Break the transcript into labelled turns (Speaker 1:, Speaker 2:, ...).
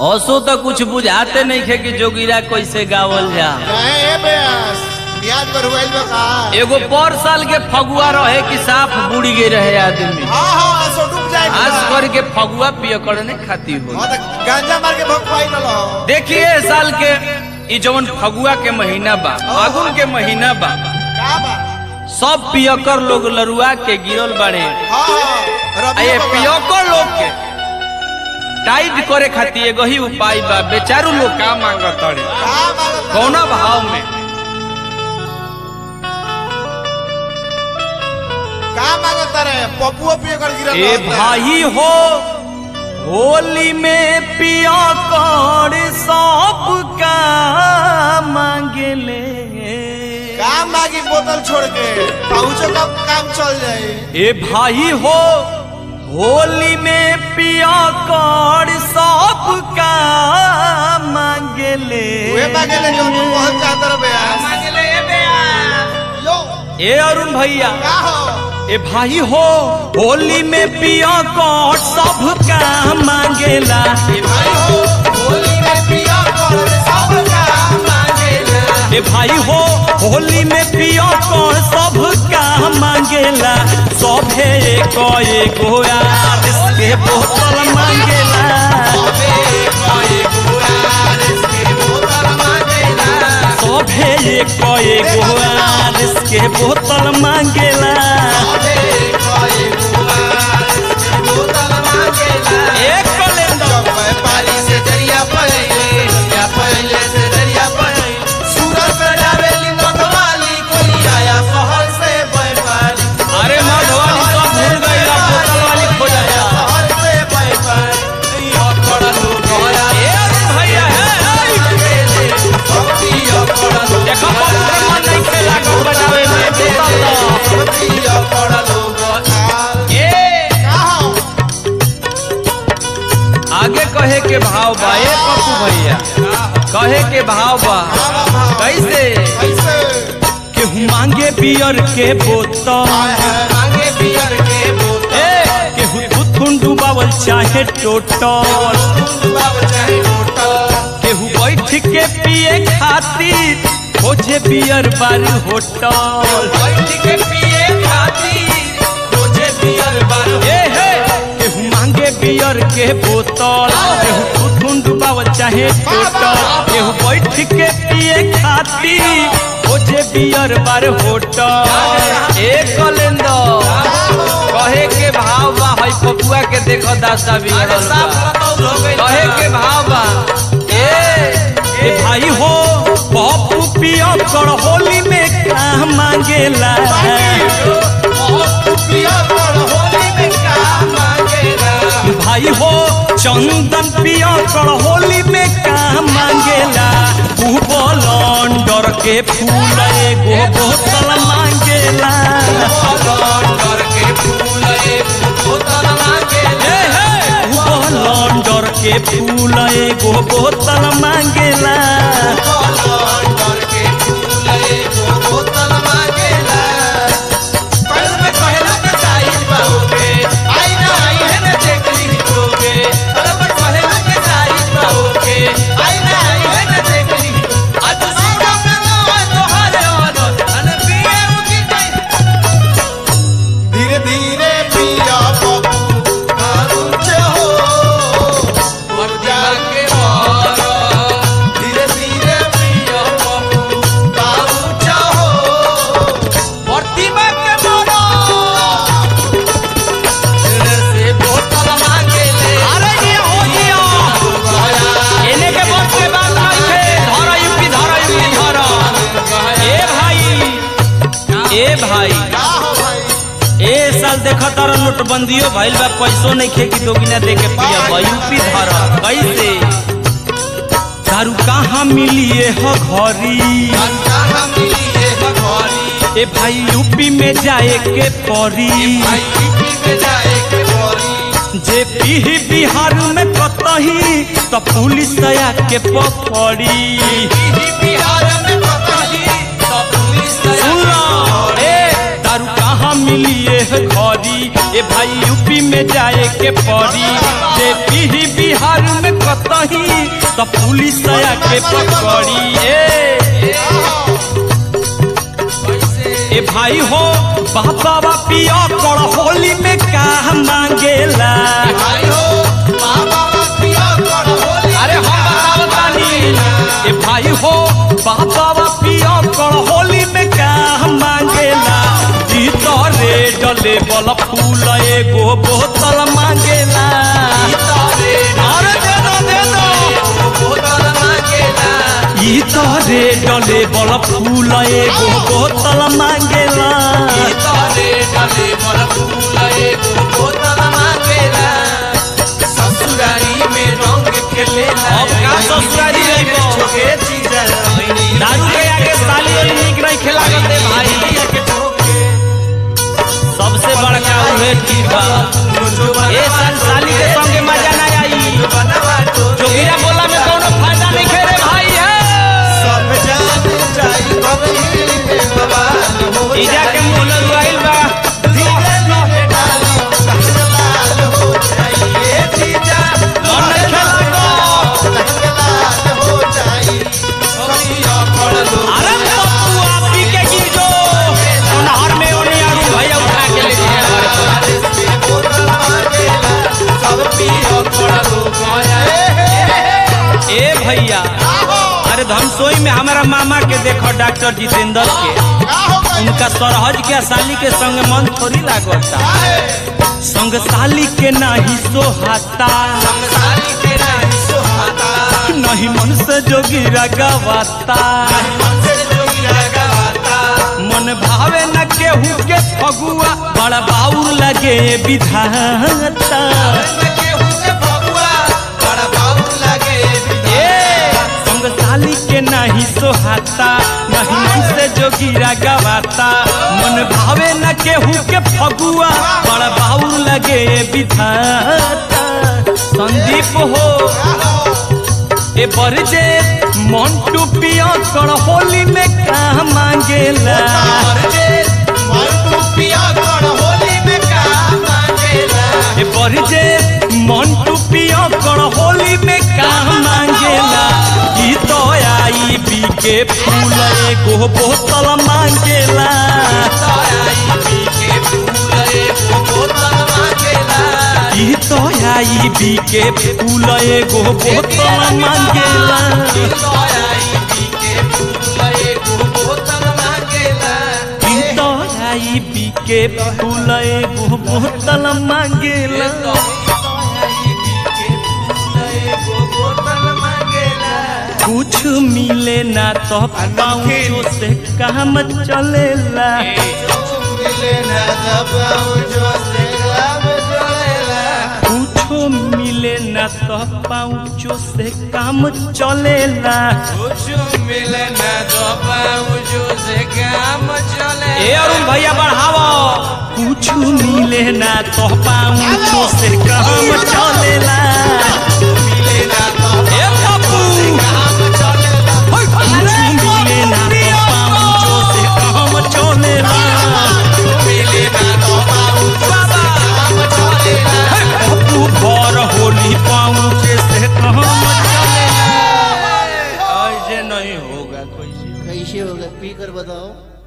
Speaker 1: हंसो तो कुछ बुझाते नहीं खे कि जोगिरा कैसे गावल जा। एगो पर साल के फगुआ रहे कि साफ बुड़ी गए रहे आदमी। आज कर के फगुआ पिय करने खाती हो
Speaker 2: गांजा मार के भगवाई न लो।
Speaker 1: देखिए साल के ई जवन फगुआ के महीना बा, फागुन के महीना बा,
Speaker 2: का बा
Speaker 1: सब पियकर लोग लरुआ के गिरल बाड़े। ये पियकर लोग के टाइट करे खातिर एगो ही उपाय बा। बेचारू लोग का मांगत रे कौना भाव में
Speaker 2: का मांगत रे पपुआ पिए कर गिरल।
Speaker 1: ए भाई हो होली में पिया कर सब का मांगेले।
Speaker 2: काम मांगी बोतल छोड़ के पहुंचो का काम चल जाए।
Speaker 1: ए भाई हो होली में पिया कर सब का मांगेले।
Speaker 2: वे मांगेले जो तू बहुत चाहत रे बे मांगेले ए बे यो
Speaker 1: ए अरुण भैया
Speaker 2: का हो
Speaker 1: ए भाई हो होली में पिया कर सब का मांगेला।
Speaker 2: ए भाई हो होली में पिया कर सब का मांगेला।
Speaker 1: ए भाई हो होली में पिया कर सब का मांगेला। सभे एको एगो आरस के बोतल मांगेला।
Speaker 2: सभे एको एगो आरस के बोतल मांगेला।
Speaker 1: सभे एको एगो आरस के बोतल मांगेला।
Speaker 2: सभे एको एगो आरस के बोतल मांगेला।
Speaker 1: एक कलेंडर
Speaker 2: पानी से दरिया पहले से दरिया पहले सूरज पे डावेली मधवाली कोई आया शहर से व्यापारी।
Speaker 1: अरे मधवानी सब भूल गई बोतल वाली खोजा जा।
Speaker 2: शहर से व्यापारी बड़ा लोग आया
Speaker 1: ए अरुण भैया है देखो मन नहीं खेला को बजावे में बोतल
Speaker 2: बड़ा लोग
Speaker 1: ए आगे कहे के भाव बा। ए पप्पू भैया कहे के भाव बा कैसे
Speaker 2: कैसे
Speaker 1: केहू मांगे बियर के बोतल।
Speaker 2: मांगे बियर के बोतल
Speaker 1: ए केहू थुथुन डुबावल चाहे टोटल।
Speaker 2: बाबा चाहे होटल
Speaker 1: केहू बैठ के पिए खातिर खोजे बियर बार होटल।
Speaker 2: बैठ के पिए खातिर खोजे बियर बार।
Speaker 1: ए हे केहू मांगे बियर के बोतल। केहू थुथुन डुबावल चाहे टोटल। केहू बैठ के पिए खातिर खोजे बियर बार होटल। ए कलेंदर कहे के भाव बा हई पपुआ के देखो दासा भी कहे के भाव बा। ए भाई हो पप्पू पिया कर होली में का मांगेला। भाई हो चंदन पिया कर होली में का मांगेला। लंडर के फूल एगो बोतल मांगेला। लंडर के फूल एगो बोतल मांगेला।
Speaker 2: धीरे धीरे पिया बाबू कारुच हो के मारा। धीरे धीरे पिया बाबू कारुच हो
Speaker 1: प्रतिमा के मारा से बोतल मांगेले। अरे ये हो गया एने के बस के बात नहीं थे। धारा यूपी धारा यूपी धारा। ए भाई
Speaker 2: का हो भाई
Speaker 1: ए साल देखा तारा नोटबंदियो भइल बा। पैसो नहीं खे कि दोगिना दे के पिया बा। यूपी धारा कैसे दारू कहाँ मिलिए हो घरी।
Speaker 2: कहाँ मिली है भगवानी।
Speaker 1: ए भाई यूपी में जाए के परी।
Speaker 2: भाई यूपी में जाए के बोरी।
Speaker 1: जे पीही बिहार में कतही तो पुलिस आया के पकड़ी।
Speaker 2: बिहार में पता ही तो पुलिस
Speaker 1: सुन लो, ए दारू कहाँ मिलिए घरी ए भाई यूपी में जाए के पड़ी जे पीही बिहार में कतही तो पुलिस आया के पकड़ी ए भाई हो बाबा पिया कर होली में का मांगेला अरे हम बतानी ए भाई हो बाबा पिया कर होली में का मांगेला ई तो रेड लेवल फूल एगो बोतल मांगेला अरे दे दो
Speaker 2: बोतल मांगेला
Speaker 1: ई तो रेड लेवल फूल एगो बोतल मांगेला
Speaker 2: ई तो रेड लेवल फूल एगो बोतल मांगेला ससुरारी में रंग खेलेला
Speaker 1: अब का ससुरारी रे
Speaker 2: छोके चीज
Speaker 1: दारू के आगे साली वाली निक नहीं खेला करते भाई सबसे बड़का उहे ठीक बा ए साली के संगे मजा ना आई जोगिया बोला में कोनो फायदा नहीं खेरे भाई है
Speaker 2: सब जान जाई कभी में बाबा
Speaker 1: इजा के मुंह लगाइल बा अरे पप्पू आप पी के गिर जो नहर में ओने आरू भैया उठा के ले ए भैया अरे धमसोई में हमारा मामा के देखो डॉक्टर जितेंद्र के उनका सरहज के साली के संग मन थोड़ी लागता संग साली के नाही सोहाता नहीं मन से जोगी रगवाता मन भावे न केहू के फगुआ बड़ा बाउर लगे विधाता संग साली के नहीं सोहाता नहीं मन से जोगी रगवाता मन भावे न केहू के फगुआ बड़ा बाउर लगे विधाता संदीप हो ए बरजे मंटू पिया कर होली में का मांगेला ए बरजे मंटू पिया कर होली में का मांगेला ई तो आई बी के फूल एगो बोतल मांगेला ई तो आई बी के फूल एगो बोतल मांगेला ई तो आई बी के फूल एगो बोतल मांगेला कुछ मिले ना तो पाँचों से काम चलेला कुछो मिले ना तो पाँचों से काम चलेला ए अरुण भैया बढ़ावो कुछ मिले ना तो पाँचों से काम चलेला ए बाबू कुछ मिले ना तो पाँचों से काम चलेला बाबू भर होली पाँचों से काम चलेला ऐसे नहीं होगा
Speaker 3: कैसे होगा पी कर बताओ।